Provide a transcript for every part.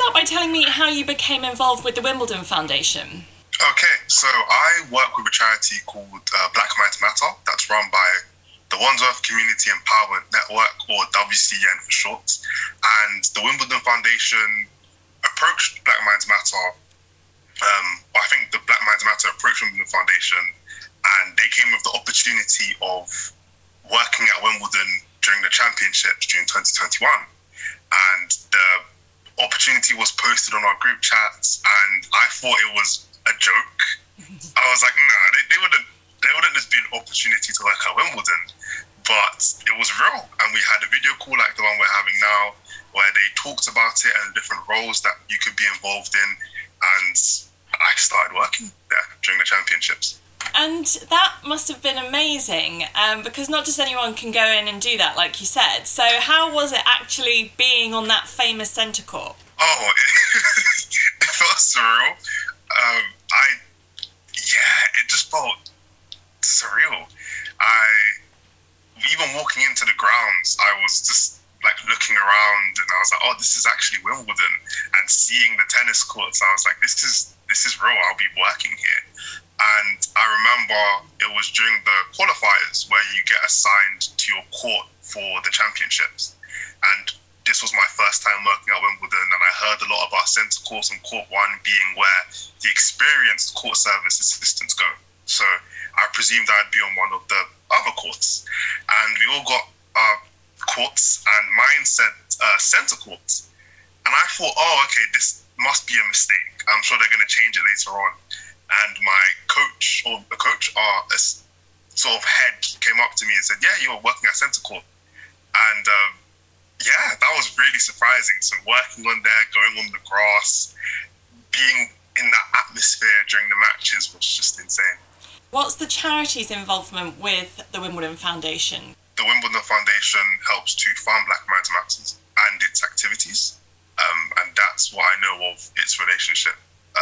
start by telling me how you became involved with the Wimbledon Foundation? Okay, so I work with a charity called Black Minds Matter that's run by the Wandsworth Community Empowerment Network, or WCN for short. And the Wimbledon Foundation approached Black Minds Matter. I think the Black Minds Matter approached Wimbledon Foundation, and they came with the opportunity of working at Wimbledon during the championships during 2021. And the opportunity was posted on our group chats, and I thought it was a joke. I was like, nah, they wouldn't just be an opportunity to work at Wimbledon. But it was real, and we had a video call like the one we're having now, where they talked about it and the different roles that you could be involved in, and I started working there during the championships. And that must have been amazing, because not just anyone can go in and do that, like you said. So how was it actually being on that famous centre court? Oh, it felt surreal. It just felt surreal. Even walking into the grounds, I was just like looking around, and I was like, oh, this is actually Wimbledon. And seeing the tennis courts, I was like, this is real. I'll be working here. And I remember it was during the qualifiers where you get assigned to your court for the championships. And this was my first time working at Wimbledon, and I heard a lot about centre courts and court one being where the experienced court service assistants go. So I presumed I'd be on one of the other courts. And we all got courts, and mine said centre courts. And I thought, oh, okay, this must be a mistake. I'm sure they're going to change it later on. And my coach, or the coach, a sort of head, came up to me and said, yeah, you were working at centre court. And that was really surprising. So working on there, going on the grass, being in that atmosphere during the matches was just insane. What's the charity's involvement with the Wimbledon Foundation? The Wimbledon Foundation helps to fund Black Minds Matters and its activities. And that's what I know of its relationship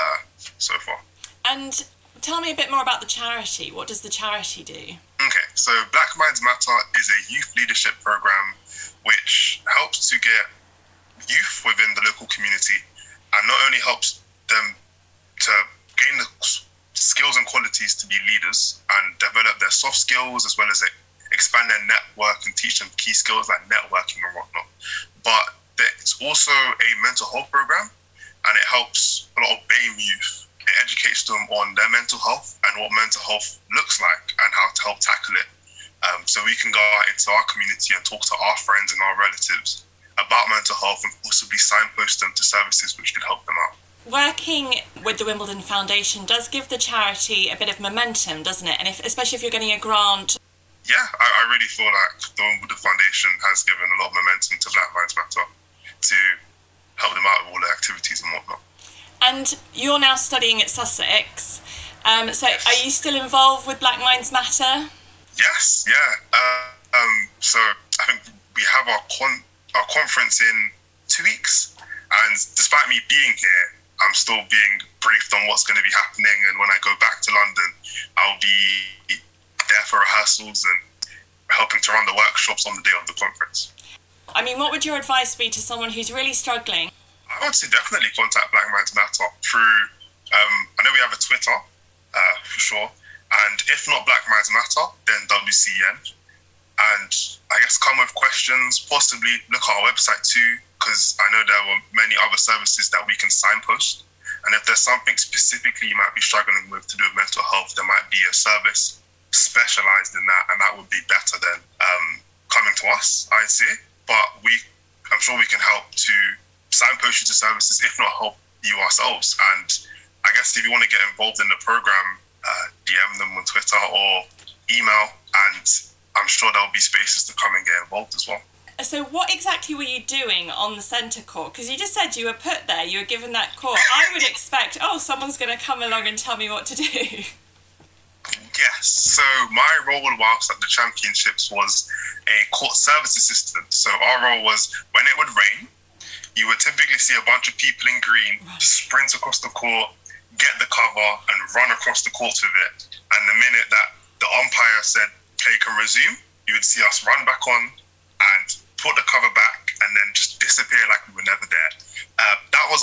so far. And tell me a bit more about the charity. What does the charity do? Okay, so Black Minds Matter is a youth leadership program which helps to get youth within the local community, and not only helps them to gain the skills and qualities to be leaders and develop their soft skills, as well as expand their network and teach them key skills like networking and whatnot. But it's also a mental health program, and it helps a lot of BAME youth. It educates them on their mental health and what mental health looks like and how to help tackle it. So we can go out into our community and talk to our friends and our relatives about mental health and possibly signpost them to services which could help them out. Working with the Wimbledon Foundation does give the charity a bit of momentum, doesn't it? And especially if you're getting a grant. Yeah, I really feel like the Wimbledon Foundation has given a lot of momentum to Black Minds Matter to help them out with all the activities and whatnot. And you're now studying at Sussex. So are you still involved with Black Minds Matter? Yes, yeah. So I think we have our conference in 2 weeks. And despite me being here, I'm still being briefed on what's going to be happening. And when I go back to London, I'll be there for rehearsals and helping to run the workshops on the day of the conference. I mean, what would your advice be to someone who's really struggling? I would say definitely contact Black Minds Matter through, I know we have a Twitter, for sure. And if not Black Minds Matter, then WCN. And I guess come with questions, possibly look at our website too, because I know there were many other services that we can signpost. And if there's something specifically you might be struggling with to do with mental health, there might be a service specialized in that, and that would be better than coming to us, I'd say. But I'm sure we can help to signpost you to services, if not help you ourselves. And I guess if you want to get involved in the program, DM them on Twitter or email, and I'm sure there'll be spaces to come and get involved as well. So what exactly were you doing on the centre court? Because you just said you were put there, you were given that court. I would expect, someone's going to come along and tell me what to do. Yes, so my role whilst at the championships was a court service assistant. So our role was, when it would rain, you would typically see a bunch of people in green sprint across the court, get the cover and run across the court with it. And the minute that the umpire said play can resume, you would see us run back on and put the cover back and then just disappear like we were never there. That was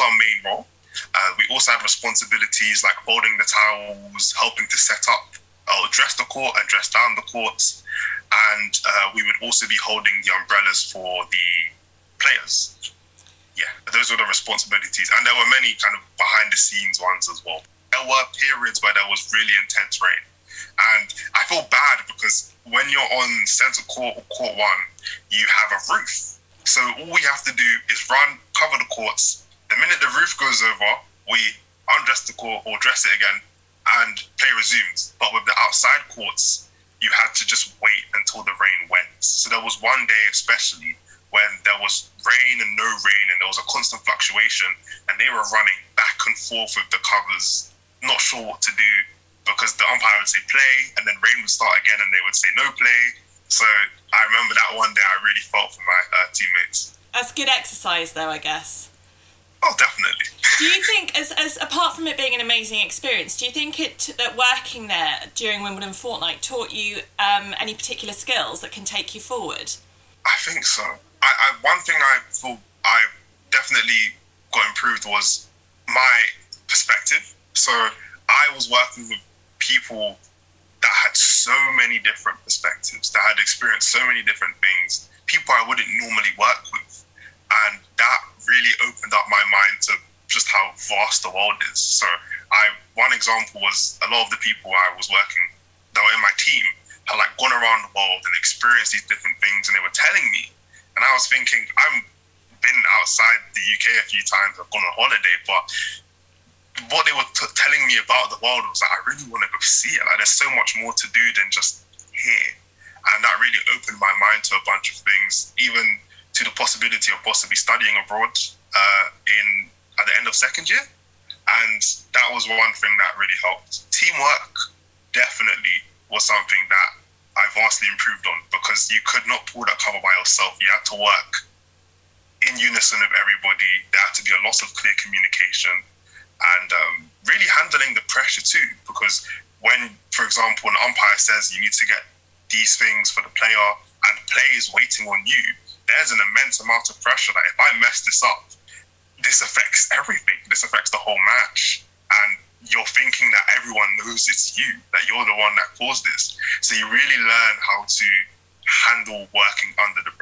our main role. We also had responsibilities like folding the towels, helping to set up or dress the court and dress down the courts. And we would also be holding the umbrellas for the players. Yeah, those were the responsibilities. And there were many kind of behind the scenes ones as well. There were periods where there was really intense rain. And I feel bad because when you're on centre court or court one, you have a roof. So all we have to do is cover the courts. The minute the roof goes over, we undress the court or dress it again and play resumes. But with the outside courts, you had to just wait until the rain went. So there was one day especially when there was rain and no rain and there was a constant fluctuation and they were running back and forth with the covers, not sure what to do because the umpire would say play and then rain would start again and they would say no play. So I remember that one day I really felt for my teammates. That's good exercise though, I guess. Oh, definitely. Do you think, as apart from it being an amazing experience, do you think that working there during Wimbledon Fortnight taught you any particular skills that can take you forward? I think so. One thing I thought I definitely got improved was my perspective. So I was working with people that had so many different perspectives, that had experienced so many different things, people I wouldn't normally work with. And that really opened up my mind to just how vast the world is. So one example was a lot of the people I was working that were in my team had like gone around the world and experienced these different things and they were telling me. And I was thinking, I've been outside the UK a few times, I've gone on holiday, but what they were telling me about the world was like, I really want to go see it. Like, there's so much more to do than just here. And that really opened my mind to a bunch of things, even to the possibility of possibly studying abroad at the end of second year. And that was one thing that really helped. Teamwork definitely was something that I vastly improved on because you could not pull that cover by yourself. You had to work in unison with everybody. There had to be a lot of clear communication and really handling the pressure too. Because when, for example, an umpire says you need to get these things for the player and the player is waiting on you, there's an immense amount of pressure that if I mess this up, this affects everything. This affects the whole match. And you're thinking that everyone knows it's you, that you're the one that caused this. So you really learn how to handle working under the